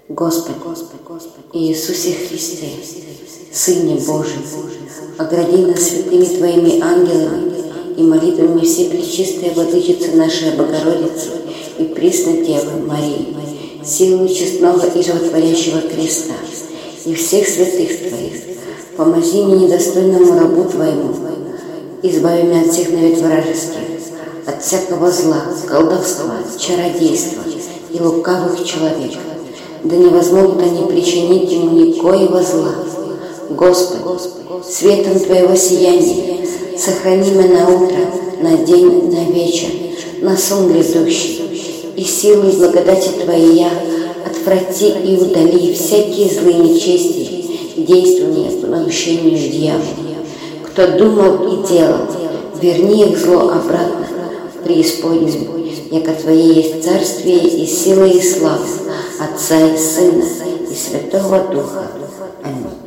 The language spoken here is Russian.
Господи, Иисусе Христе, Сыне Божий, огради нас святыми Твоими ангелами и молитвами Всепречистой Владычицы нашей Богородицы и Пресной Девы Марии, силою честного и животворящего креста и всех святых Твоих. Помози мне, недостойному рабу Твоему, избави меня от всех навет вражеских, от всякого зла, колдовства, чародейства и лукавых человеков, да не возмогут они причинить ему никоего зла. Господи, светом Твоего сияния сохрани меня на утро, на день, на вечер, на сон грядущий, и силой и благодати Твоей отврати и удали всякие злые нечестия, действования по наущению дьявола. Кто думал и делал, верни их зло обратно в преисподнюю, яко Твое есть царствие и сила и слава Отца и Сына и Святого Духа. Аминь.